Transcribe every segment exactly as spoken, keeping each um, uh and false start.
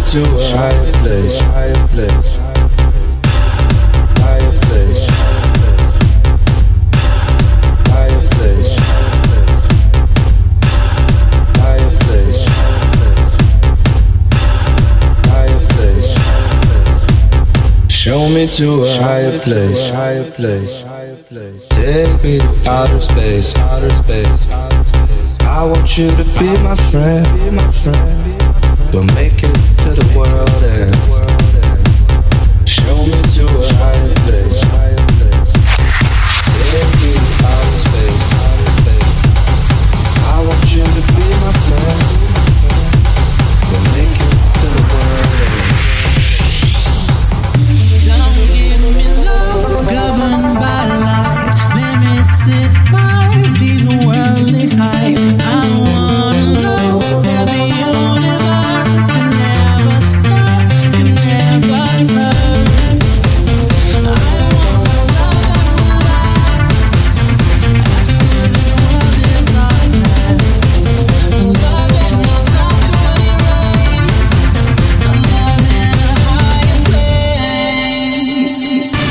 to a higher place, higher place, higher place, higher place, higher place, higher place. Show me to a higher place, higher place, higher place. Take me to outer space, outer space, outer space. I want you to be my friend, be my friend. We'll make it to the world ends. Show me to a higher place, higher place. Take me to outer space, outer space. I want you to be my friend. We'll make it to the world ends. Don't give me love governed by life, limited by these worldly highs. I wanna know that the universe can never stop, can never hurt. I wanna love that will last after this world is our past. A love that no time could erase. A love in a higher place.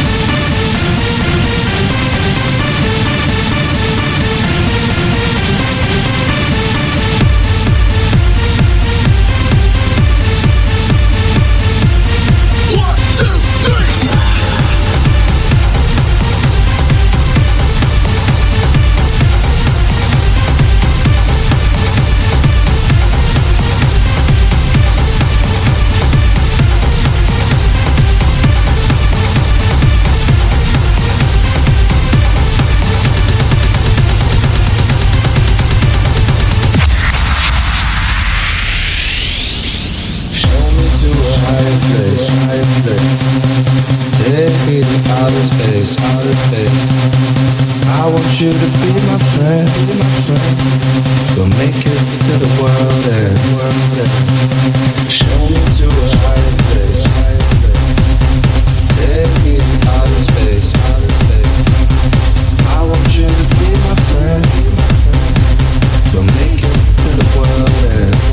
Place, higher place. Take me to outer space, outer space. I want you to be my friend, be my friend. We'll make it to the world ends. Show me to a higher place, higher place. Take me to outer space, outer space. I want you to be my friend, be my friend. We'll make it to the world ends.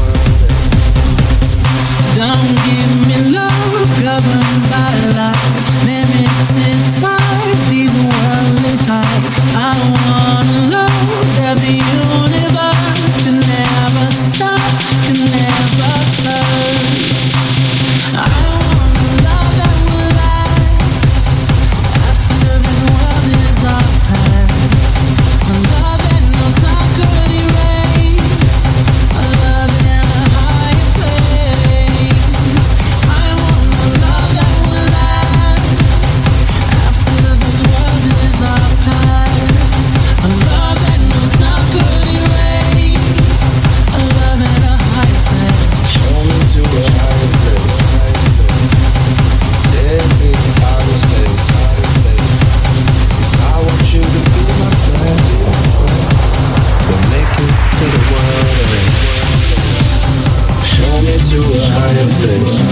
Don't give me love governed by life, limited by these worldly highs. I wanna know that the universe can never stop, can never hurt. I wanna love that will last after this world is our past. A love that no time could erase. A love in a higher place. I wanna love that will last after this world is our past. A love that no time could erase. A love in a higher place. Show me to a higher place, higher place. Take me to outer space, outer space. I want you to be my friend, be my friend. We'll make it to the world ends. Show me to a higher place.